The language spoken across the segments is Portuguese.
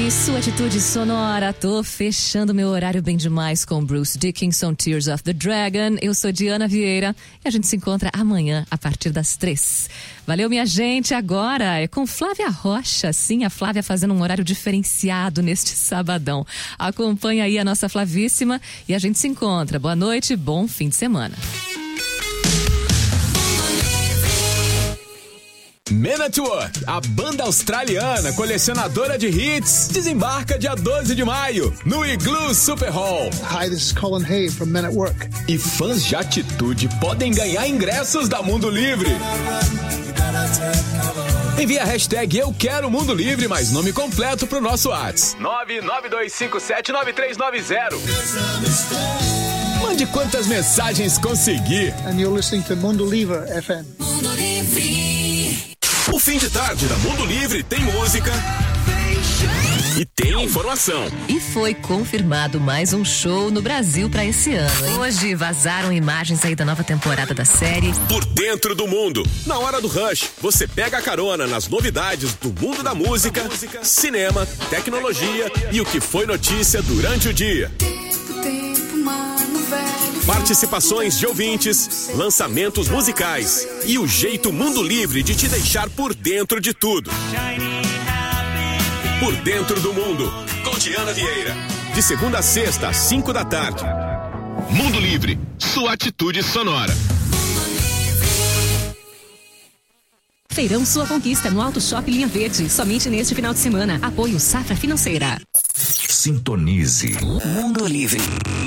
Livre, sua atitude sonora. Tô fechando meu horário bem demais com Bruce Dickinson, Tears of the Dragon. Eu sou Diana Vieira e a gente se encontra amanhã a partir das 3. Valeu, minha gente. Agora é com Flávia Rocha. Sim, a Flávia fazendo um horário diferenciado neste sabadão. Acompanha aí a nossa Flavíssima e a gente se encontra. Boa noite, bom fim de semana. Men at Work, a banda australiana colecionadora de hits, desembarca dia 12 de maio no Igloo Super Hall. Hi, this is Colin Hay from Men at Work. E fãs de Atitude podem ganhar ingressos da Mundo Livre. Envie a hashtag Eu Quero Mundo Livre mais nome completo pro nosso WhatsApp 992579390. Mande quantas mensagens conseguir. And you're listening to Mundo Livre FM. Mundo Livre. O fim de tarde da Mundo Livre tem música e tem informação. E foi confirmado mais um show no Brasil pra esse ano, hein? Hoje vazaram imagens aí da nova temporada da série Por Dentro do Mundo. Na hora do rush, você pega a carona nas novidades do mundo da música, cinema, tecnologia e o que foi notícia durante o dia. Participações de ouvintes, lançamentos musicais e o jeito Mundo Livre de te deixar por dentro de tudo. Por Dentro do Mundo, com Diana Vieira. De segunda a sexta, às 5 da tarde. Mundo Livre, sua atitude sonora. Feirão Sua Conquista no Auto Shop Linha Verde. Somente neste final de semana. Apoio Safra Financeira. Sintonize Mundo Livre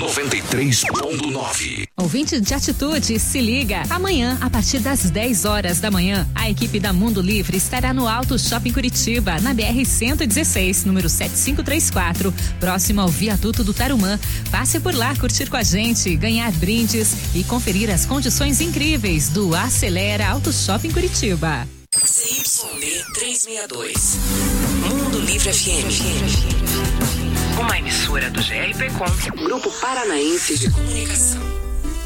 93.9. Ouvinte de Atitude, se liga. Amanhã, a partir das 10 horas da manhã, a equipe da Mundo Livre estará no Auto Shopping Curitiba, na BR-116, número 7534, próximo ao viaduto do Tarumã. Passe por lá, curtir com a gente, ganhar brindes e conferir as condições incríveis do Acelera Auto Shopping Curitiba. CYB 362. Mundo Livre FM. Uma emissora do GRPcom, Grupo Paranaense de Comunicação.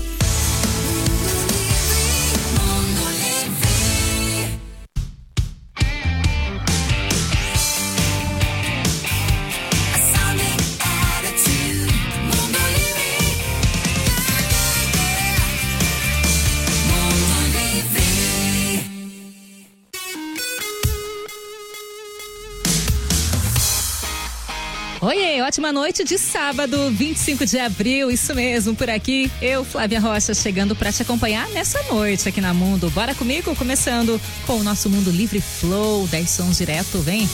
Oiê, ótima noite de sábado, 25 de abril, isso mesmo, por aqui, eu, Flávia Rocha, chegando pra te acompanhar nessa noite aqui na Mundo. Bora comigo, começando com o nosso Mundo Livre Flow, 10 sons direto, vem.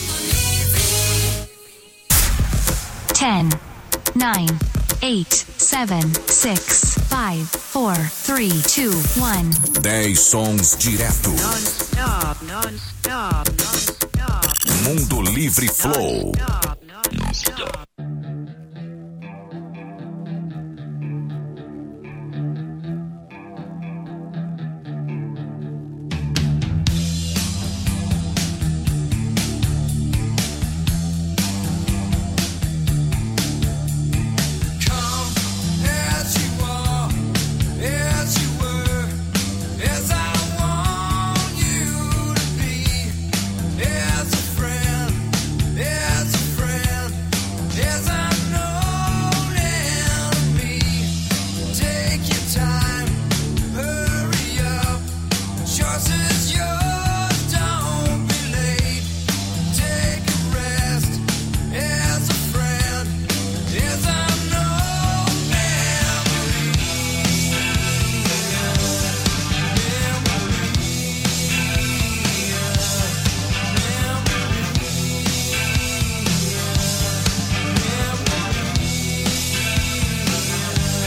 10, 9, 8, 7, 6, 5, 4, 3, 2, 1. 10 sons direto. Non-stop, non-stop, non-stop. Mundo Livre Flow. Non-stop.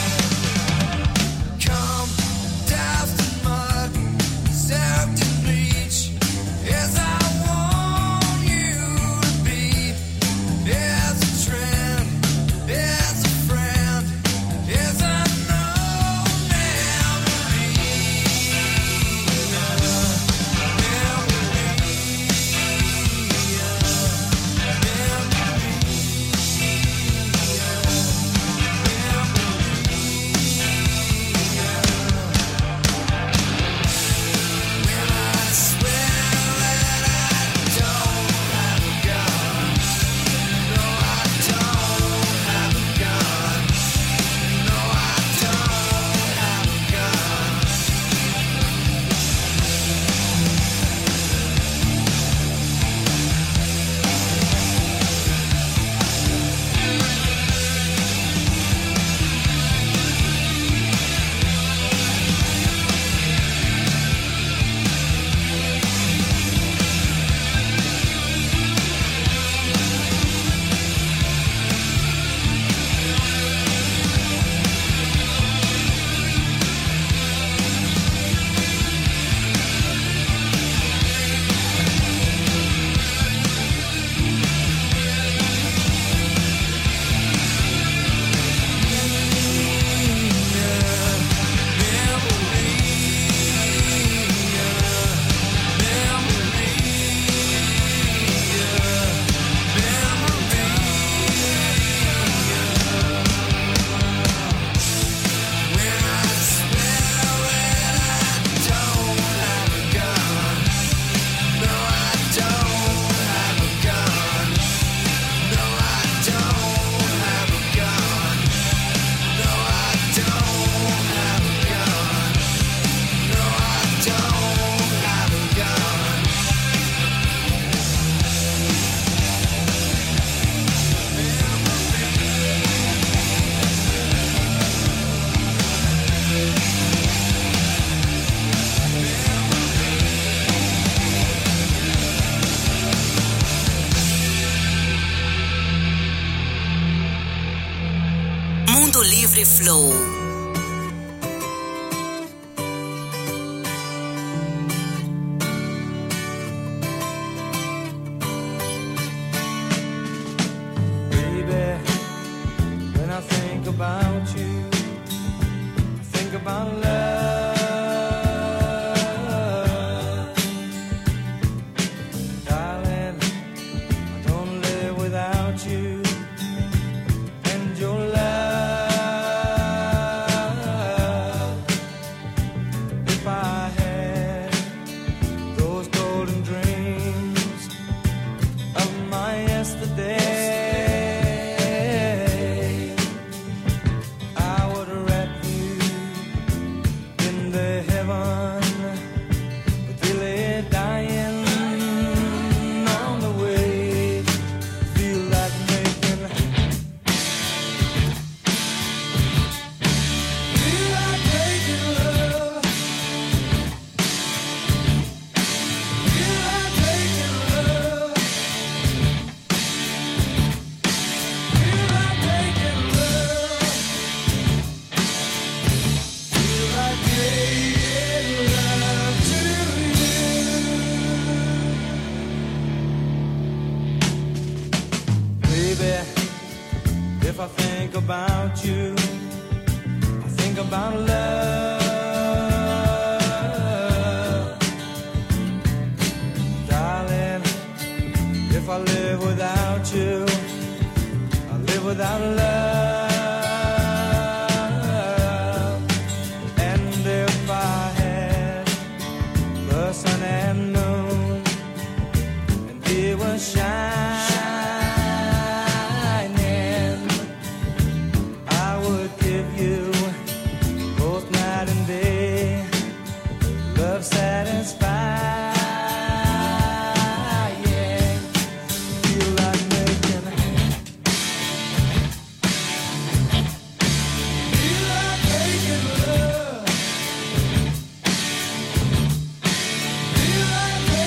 Come, dust and mud, served in me. Livre Flow. About you, I think about love, darling. I don't live without you and your love. If I had those golden dreams of my yesterday, if I think about you, I think about love, darling. If I live without you, I live without love. And if I had the sun and moon, and they were shining, like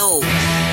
Flow.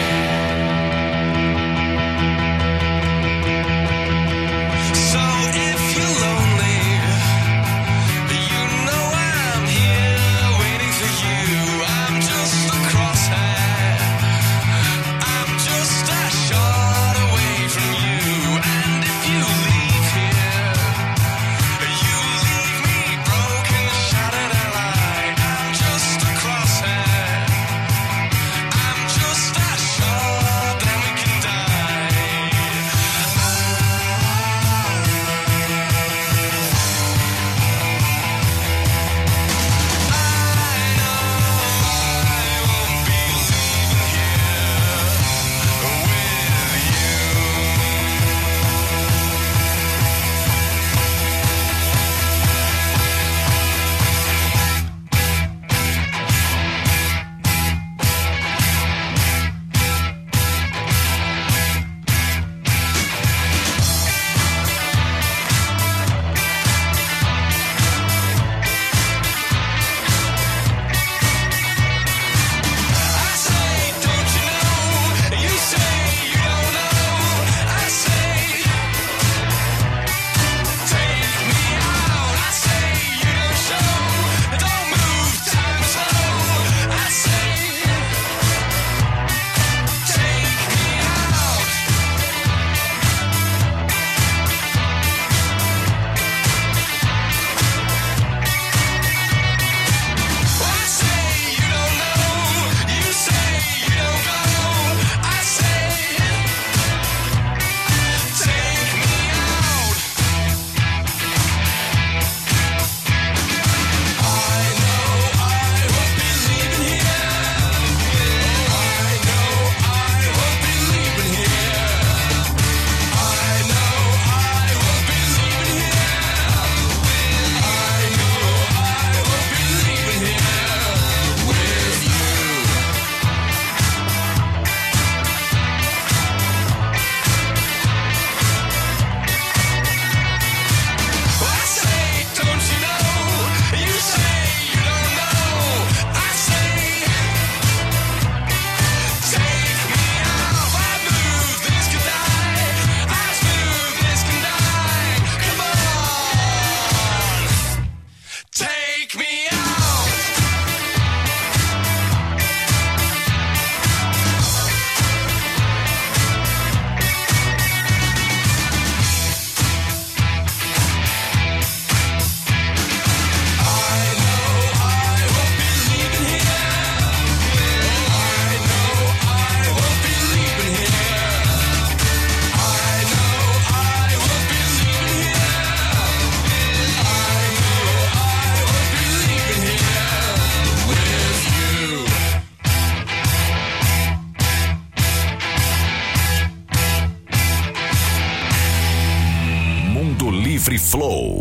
Livre Flow.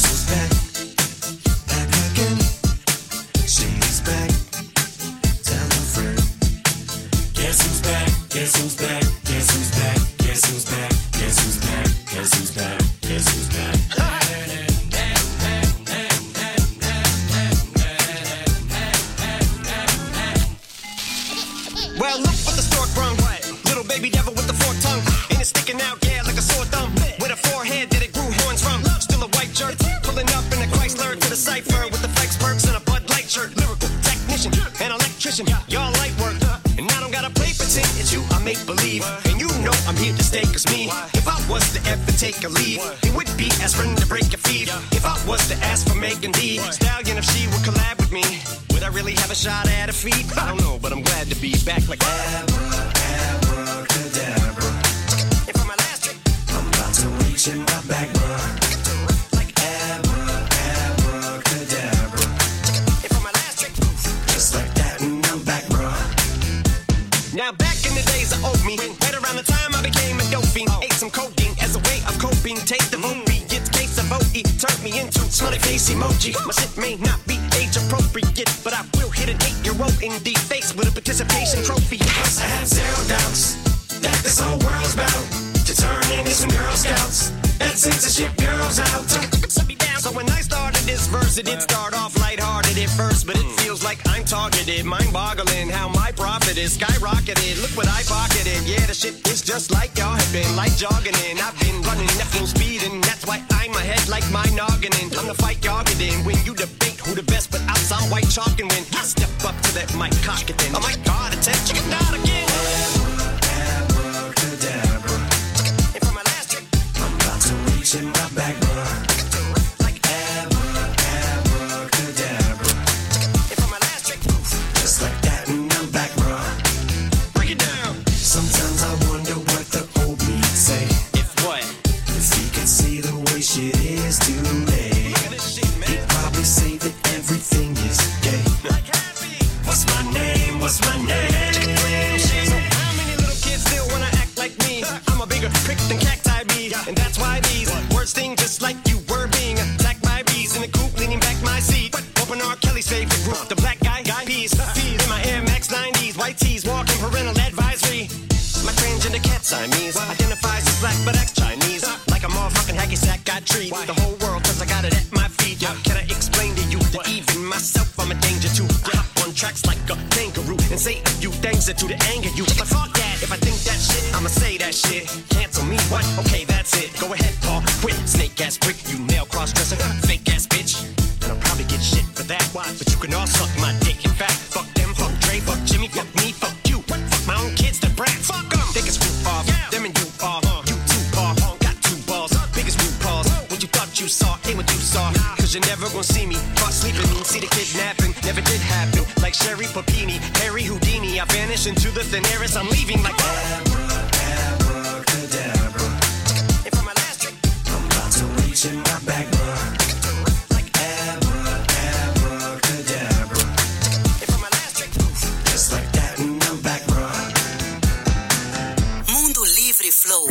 Well, look what the stork brung. Little baby devil with the forked tongue. And it's sticking out, yeah, like a sore thumb. With a forehead that it grew horns from. Still a white shirt. Pulling up in a Chrysler to the cypher with the flex perks and a Bud Light shirt. Lyrical technician, an electrician. Y'all light work. And I don't gotta play pretend. It's you, I make believe. And you know I'm here to stay, cause me, if I was to ever take a leave, it would be aspirin to break your feet. If I was to ask for Megan D Stallion, if she would collab with me, would I really have a shot at her feet? I don't know, but I'm glad to be back like abracadabra. And for my last trick, I'm about to reach in my back, bruh. Like abracadabra. And for my last trick, just like that, and I'm back, bruh. Now back in the days of old me, right around the time I became a dope fiend, ate some codeine as a way of coping. Taste of opiates, case of OE, turned me into smiley face emoji. My shit may not be age appropriate, but I will hit an 8-year-old in the face with a participation trophy. Yes, I have zero doubts that this whole world's about to turn into some Girl Scouts. and censorship girls out. So when I started this verse, it did start off lighthearted at first, but it feels like I'm targeted, mind-boggling how my profit is skyrocketed. Look what I pocketed. Yeah, the shit is just like y'all have been, like jogging in. I've been running at full speed, and that's why I'm ahead like my noggin. I'm the fight y'all get in when you debate who the best, but I'm some white chalk, and when I step up to that mic, cock it then. Oh my God, attention, you not again. Abracadabra. And for my last trick, I'm about to reach in my back, bro. What's my name? So how many little kids still wanna act like me? I'm a bigger prick than cacti bee, and that's why these words sting just like you were being attacked by bees in the coop, leaning back my seat. Open R. Kelly's favorite group, the black guy peas. In my Air Max 90s, white tees, walking parental advisory. My transgender cat Siamese identifies as black but acts Chinese. Like a motherfucking hacky sack, got treat the whole world 'cause I got it at my feet. Can I explain to you that even myself I'm a danger to? Hop on tracks like a kangaroo and say a few things that do to anger you. But fuck that, if I think that shit, I'ma say that shit. Cancel me, what? Okay, that's it. Go ahead, Paul, quit. Snake ass prick, you male cross-dresser, fake ass bitch. And I'll probably get shit for that. But you can all suck my dick. In fact, fuck them, fuck Dre, fuck Jimmy, fuck me, fuck you. Fuck my own kids, the brats. Fuck them. They can screw off. Them and you are. You too, Paul. Got two balls. Biggest root balls. What you thought you saw ain't what you saw. 'Cause you're never gonna see me caught sleeping. See the kidnapping. Never did happen. Like Sherry Papini, Harry Houdini. I vanish into the thin air as I'm leaving like abracadabra. And for my last trick, I'm about to reach in my back, bro. Like abracadabra. And for my last trick, just like that, and I'm back, bro. Mundo Livre Flow.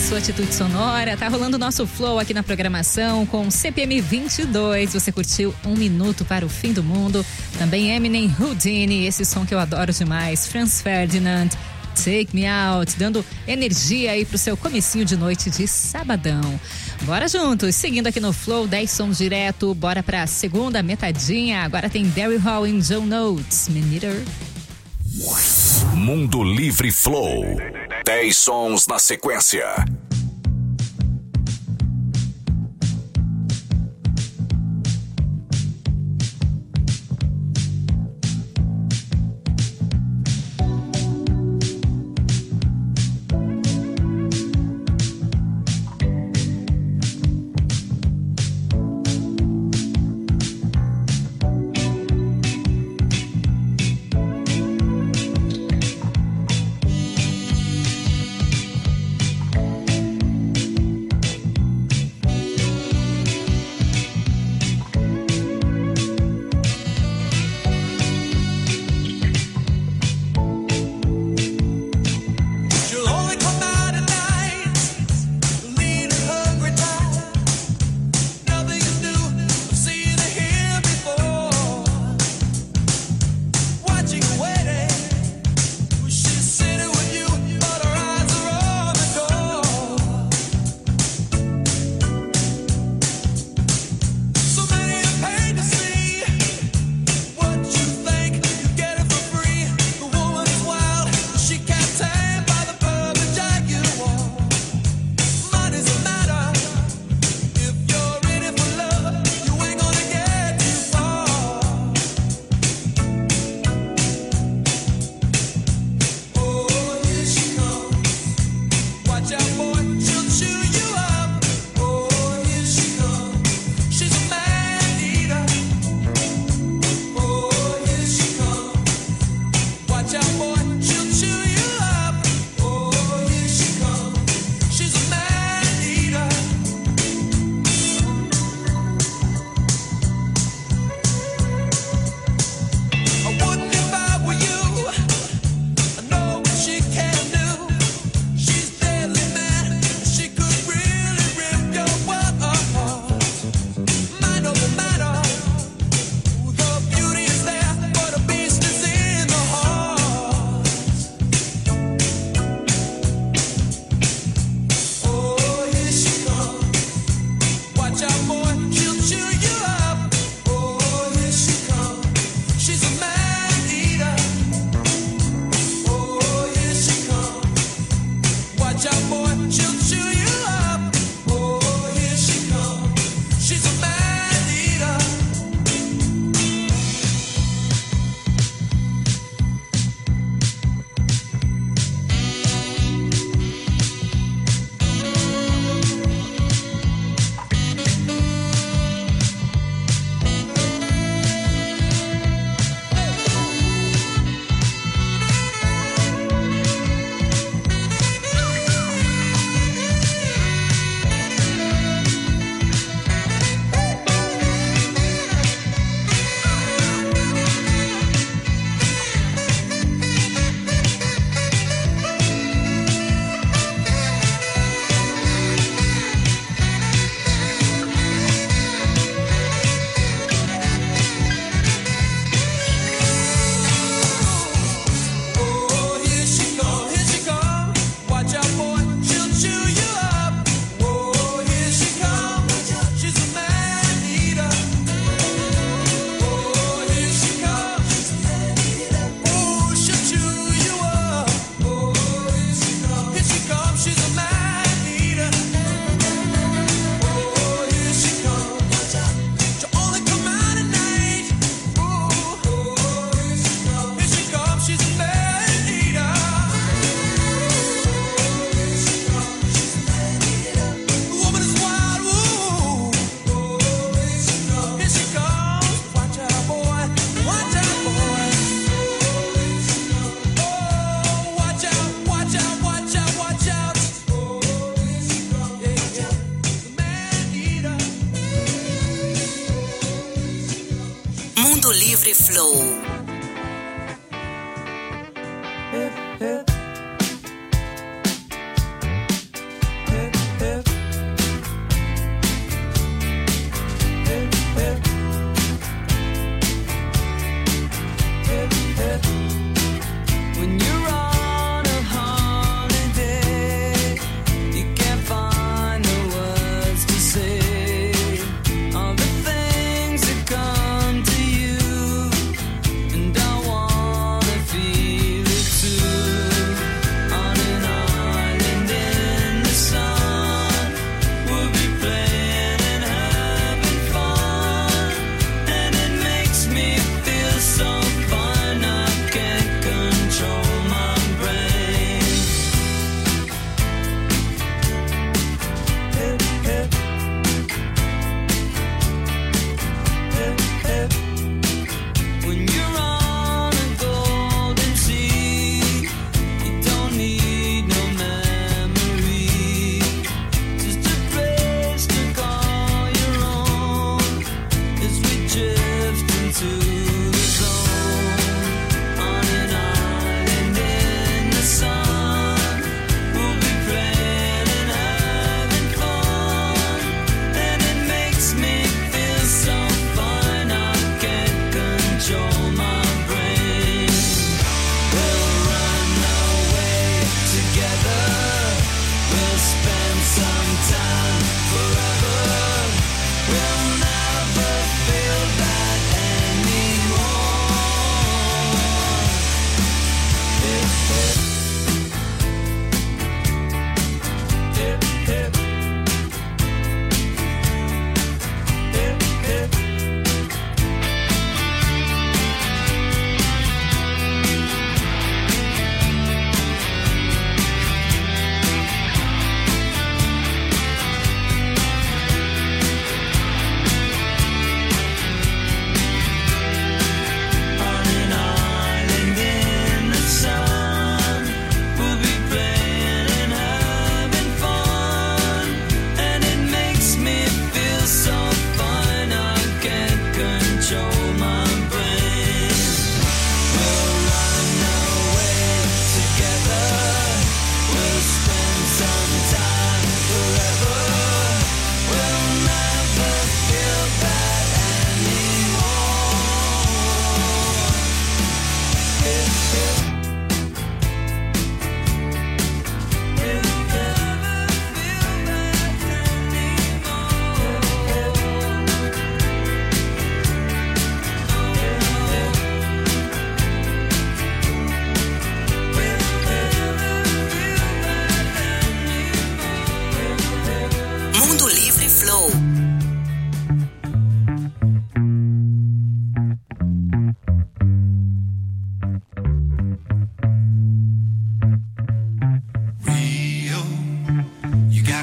sua atitude sonora. Tá rolando o nosso flow aqui na programação com CPM 22. Você curtiu 1 Minuto para o Fim do Mundo. Também Eminem, Houdini, esse som que eu adoro demais. Franz Ferdinand, Take Me Out, dando energia aí pro seu comecinho de noite de sabadão. Bora juntos, seguindo aqui no Flow, 10 sons direto, bora pra segunda metadinha. Agora tem Daryl Hall e John Oates, Meter. Mundo Livre Flow. 10 sons na sequência.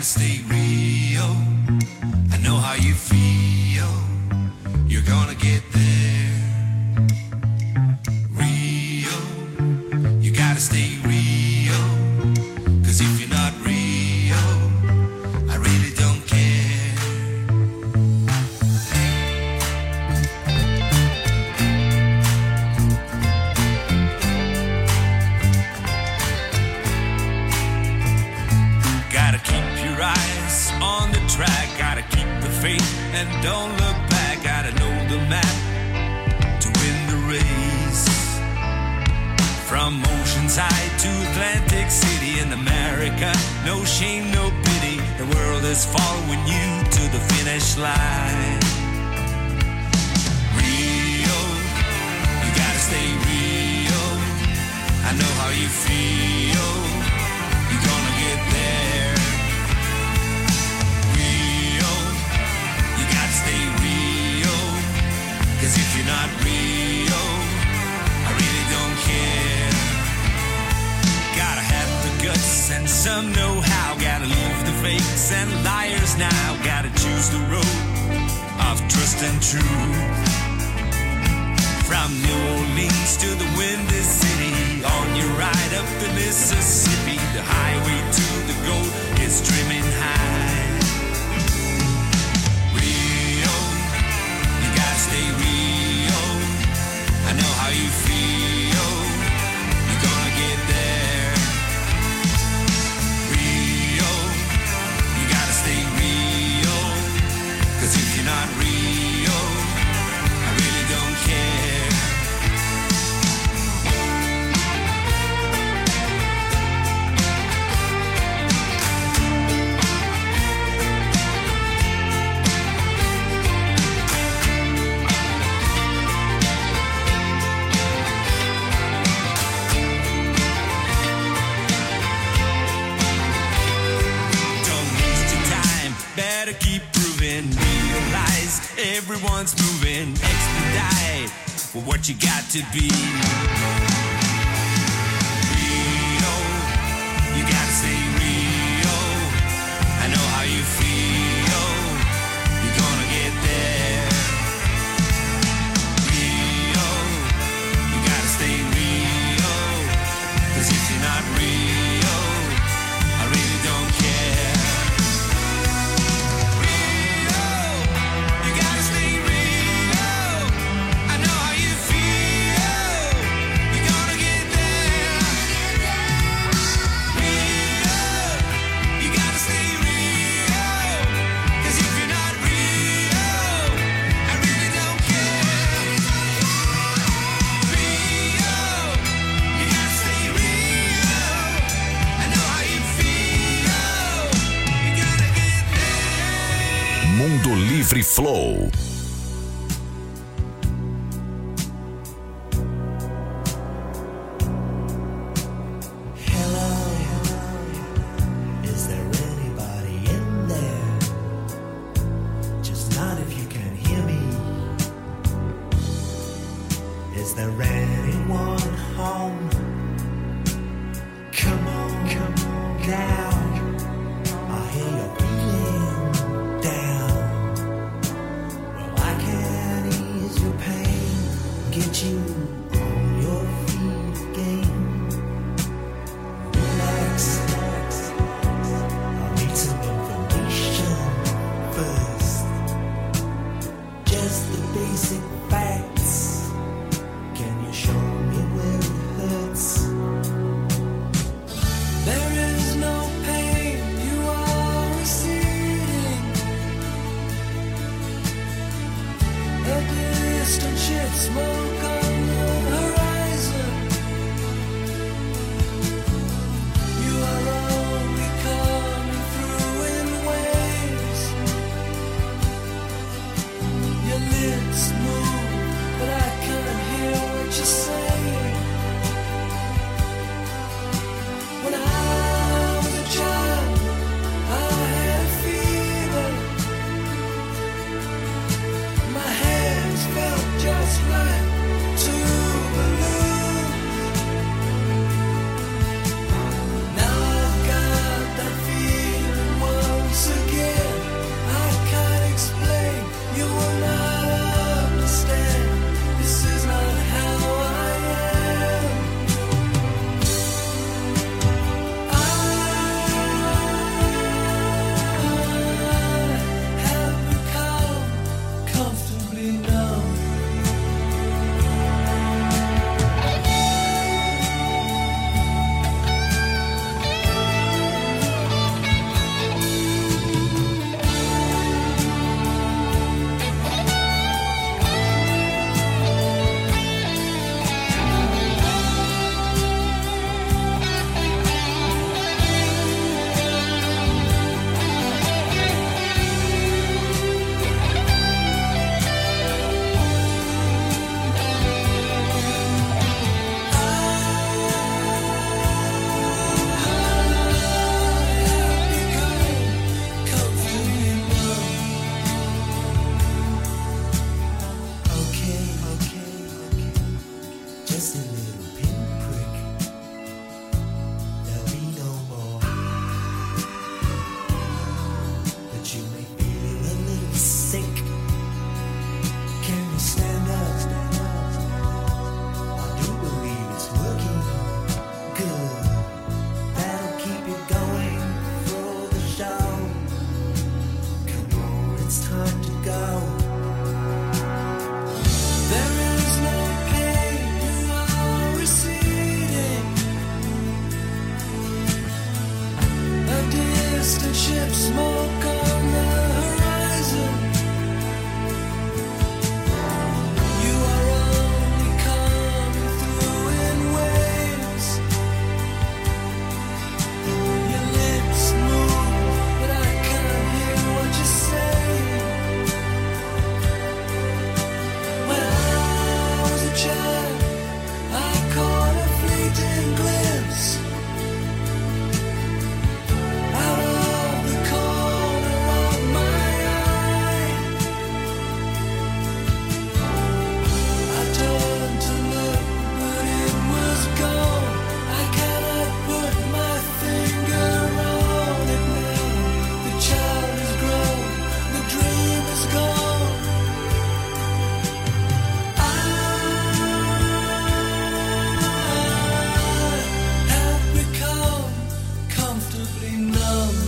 stay real. I know how you feel. You're gonna get there. Real. You gotta stay real. 'Cause if you're not real, I really don't care. Gotta keep your eyes on the track. Gotta keep the faith and don't look back. Gotta know the map to win the race. From Oceanside to Atlantic City in America, no shame, no pity. The world is following you to the finish line. Real, you gotta stay real. I know how you feel. You're gonna get there. Real, you gotta stay real. 'Cause if you're not real, I really don't care. Gotta have the guts and some know-how. Gotta leave the fakes and liars now. Gotta choose the road of trust and truth. From New Orleans to the Windy City, on your ride up the Mississippi, the highway to the goal is streaming high. Real, you gotta stay real. I know how you feel. You're gonna get there. Real, you gotta stay real. 'Cause if you're not real, I really don't care. Don't waste your time, better keep proving. Realize everyone's moving. Expedite for what you got to be. Real, you gotta stay real. I know how you feel. You're gonna get there. Real, you gotta stay real. 'Cause if you're not real, I really don't care. Real, you gotta stay real. I know how you feel. You're gonna get there. Real, you gotta stay real. 'Cause if you're not real, I really don't care. Real, you gotta stay real. I know how you feel. You're gonna get there. Mundo Livre Flow. Hello, is there anybody in there? Just nod if you can hear me. Is there anyone home? Come on down. I hear you're feeling down. Just a little pinprick. There'll be no more. But you may feel a little sick. Can you stand up? I do believe it's working good. That'll keep you going for the show. Come on, it's time to go. There is no pain, you are receding. A distant ship, smoke on the horizon. You are only coming through in waves. Your lips move, but I can't hear what you say. When I was a child, I caught a fleeting glimpse out of the corner of my eye. I turned to look, but it was gone. I cannot put my finger on it now. The child is grown, the dream is gone. I have become comfortably numb.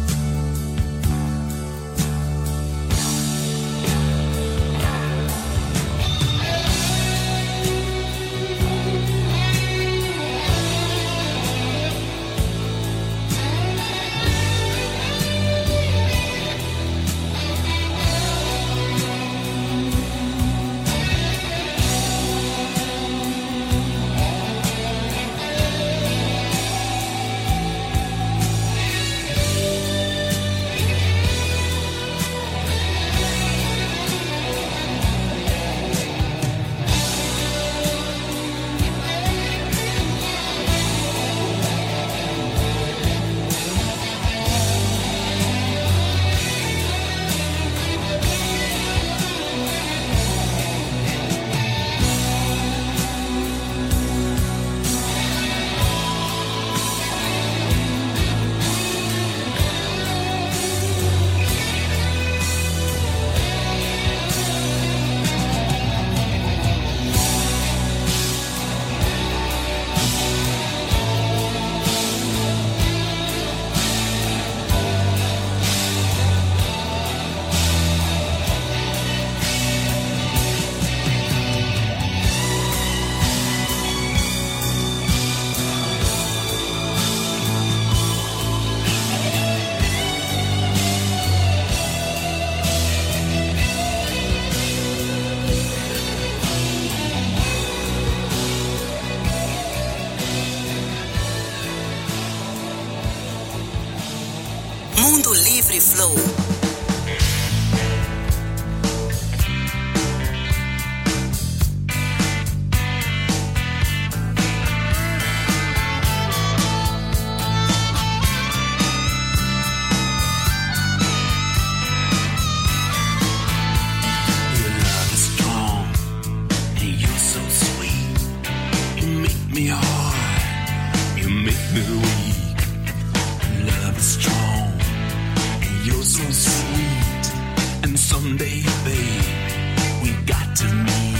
Mundo Livre Flow. Your love is strong and you're so sweet. You make me hard, you make me weak. Love is strong and you're so sweet. And someday, babe, we got to meet.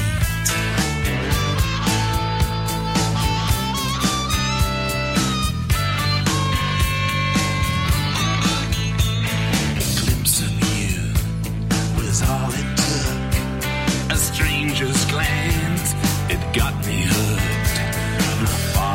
A glimpse of you was all it took. A stranger's glance, it got me hooked. My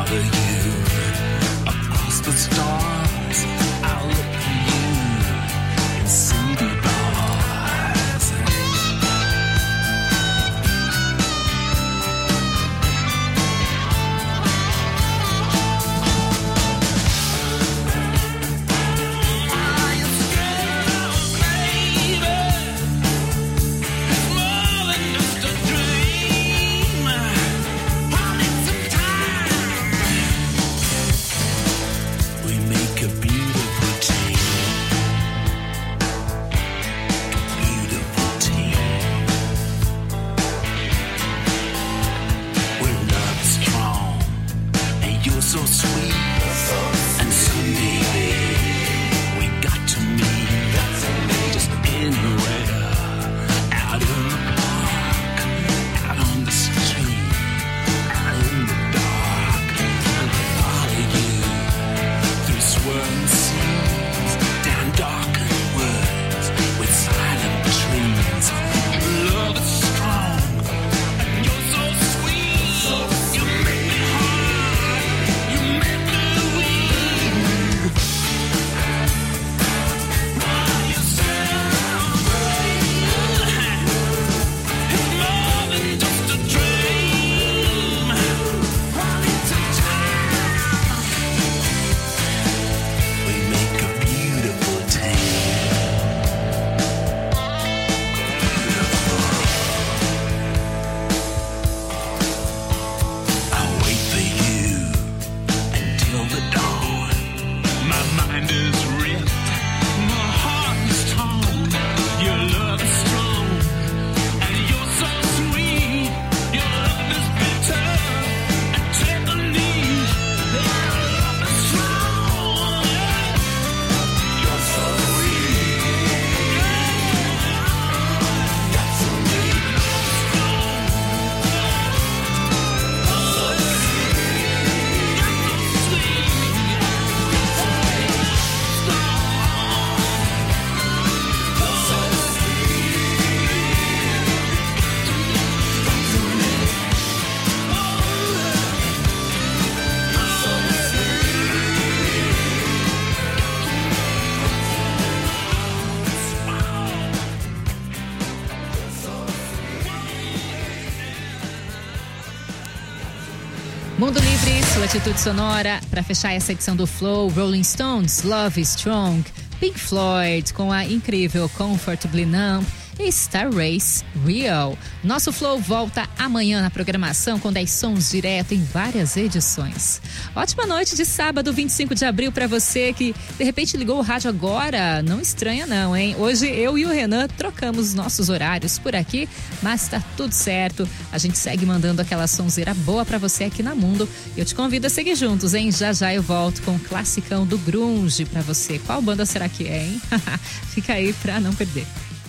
Mundo Livre, sua atitude sonora. Para fechar essa edição do Flow, Rolling Stones, Love Strong, Pink Floyd com a incrível Comfortably Numb e Star Race, Real. Nosso Flow volta amanhã na programação com 10 sons direto em várias edições. Ótima noite de sábado, 25 de abril para você que de repente ligou o rádio agora. Não estranha não, hein? Hoje eu e o Renan trocamos nossos horários por aqui, mas tá tudo certo. A gente segue mandando aquela sonzeira boa para você aqui na Mundo. Eu te convido a seguir juntos, hein? Já já eu volto com o classicão do grunge para você. Qual banda será que é, hein? Fica aí pra não perder.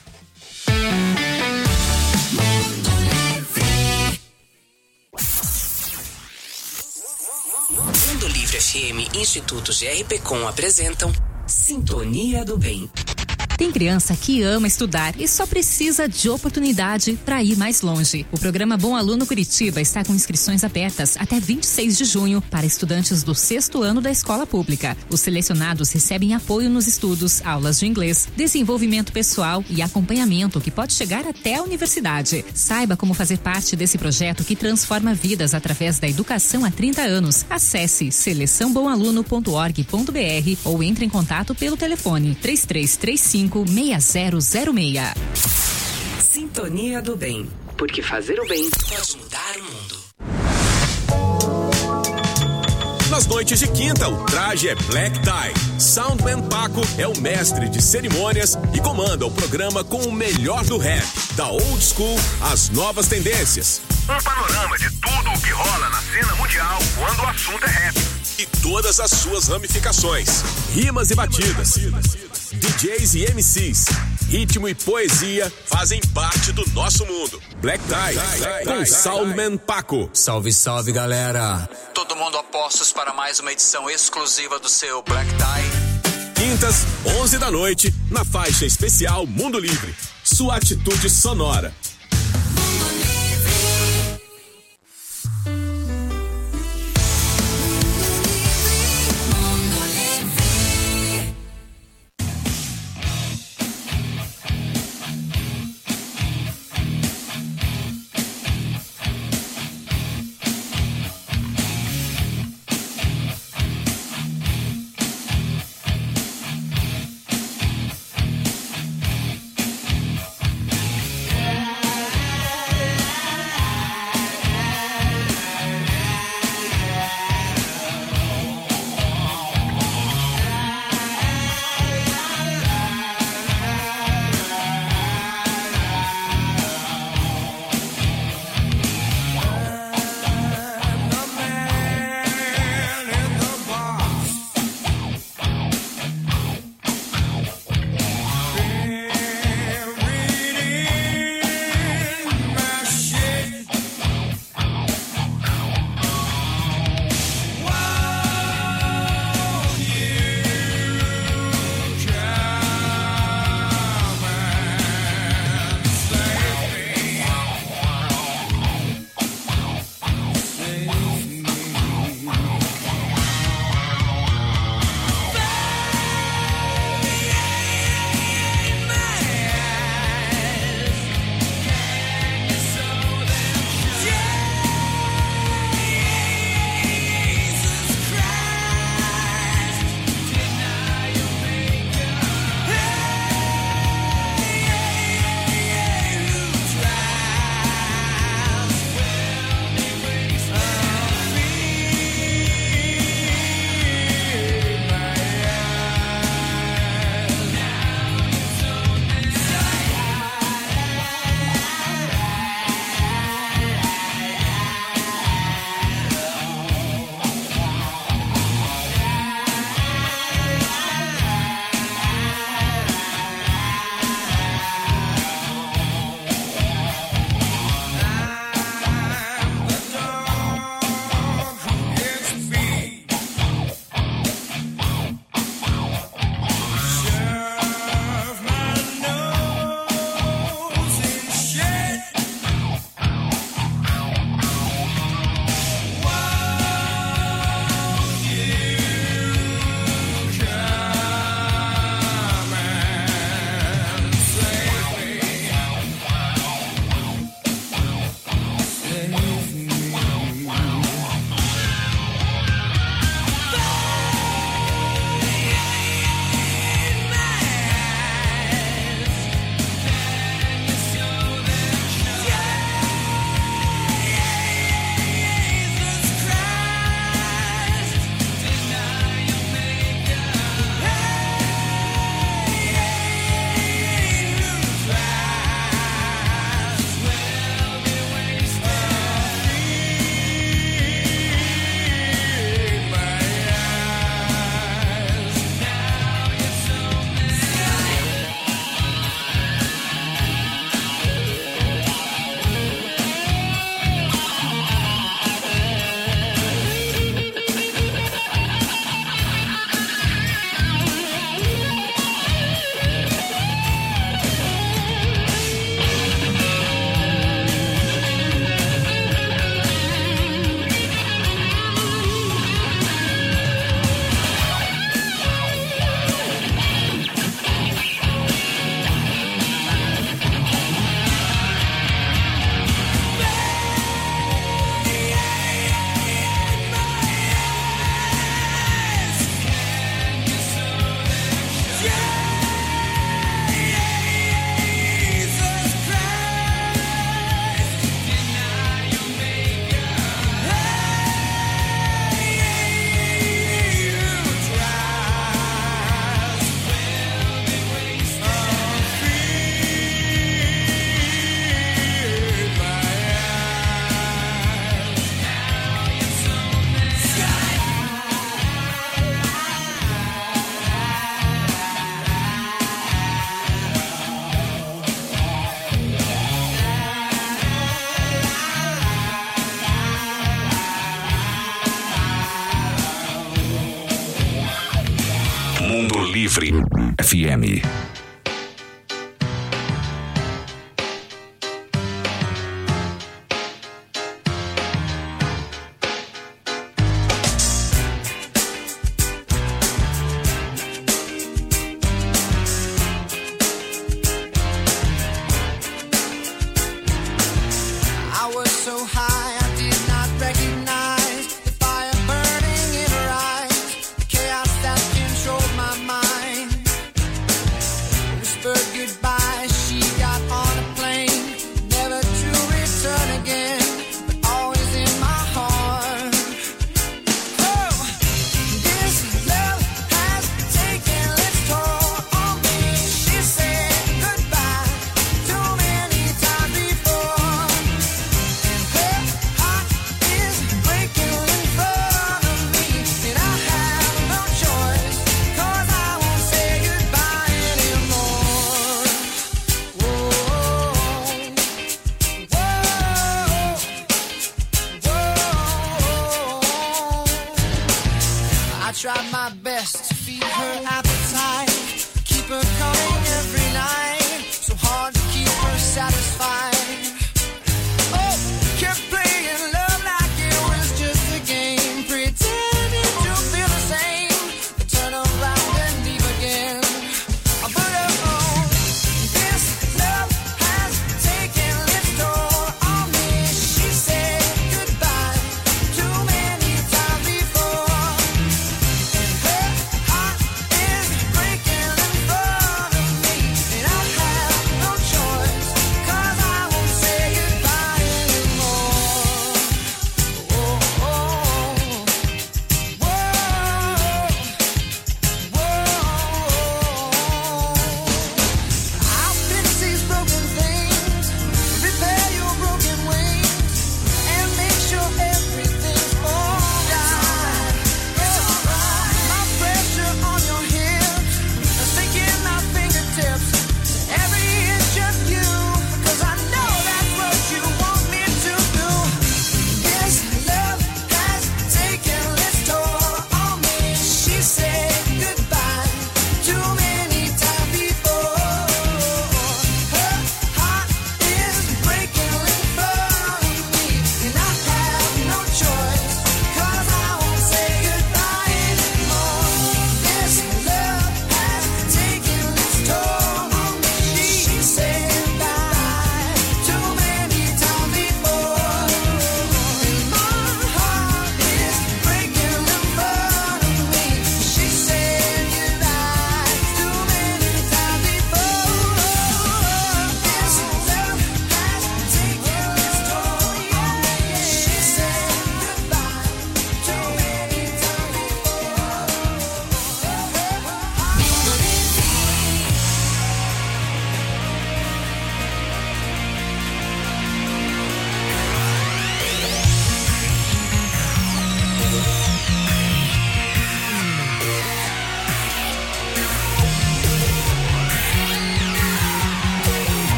Mundo Livre FM e Instituto GRPcom apresentam Sintonia do Bem. Tem criança que ama estudar e só precisa de oportunidade para ir mais longe. O programa Bom Aluno Curitiba está com inscrições abertas até 26 de junho para estudantes do 6º ano da escola pública. Os selecionados recebem apoio nos estudos, aulas de inglês, desenvolvimento pessoal e acompanhamento que pode chegar até a universidade. Saiba como fazer parte desse projeto que transforma vidas através da educação há 30 anos. Acesse seleçãobomaluno.org.br ou entre em contato pelo telefone 3335 6006. Sintonia do Bem. Porque fazer o bem pode mudar o mundo. Nas noites de quinta, o traje é Black Tie. Soundman Paco é o mestre de cerimônias e comanda o programa com o melhor do rap, da old school às novas tendências. Um panorama de tudo o que rola na cena mundial quando o assunto é rap. E todas as suas ramificações, rimas e batidas, DJs e MCs, ritmo e poesia fazem parte do nosso mundo. Black Tie, com Soundman Paco. Salve, salve, galera. Todo mundo a postos para mais uma edição exclusiva do seu Black Tie. Quintas, 11 da noite, na faixa especial Mundo Livre. Sua atitude sonora. Livre FM. I was so high, I did not recognize the fire burning in her eyes, the chaos that controlled my mind. Whispered goodbye, she got on a plane, never to return again, but always in my heart. Oh, this love has taken its toll on me. She said goodbye too many times before. Her heart is breaking in front of me, and I have no choice, 'cause I won't say goodbye anymore. Whoa, I tried my best to feed her appetite, keep her coming every night, so hard to keep her satisfied.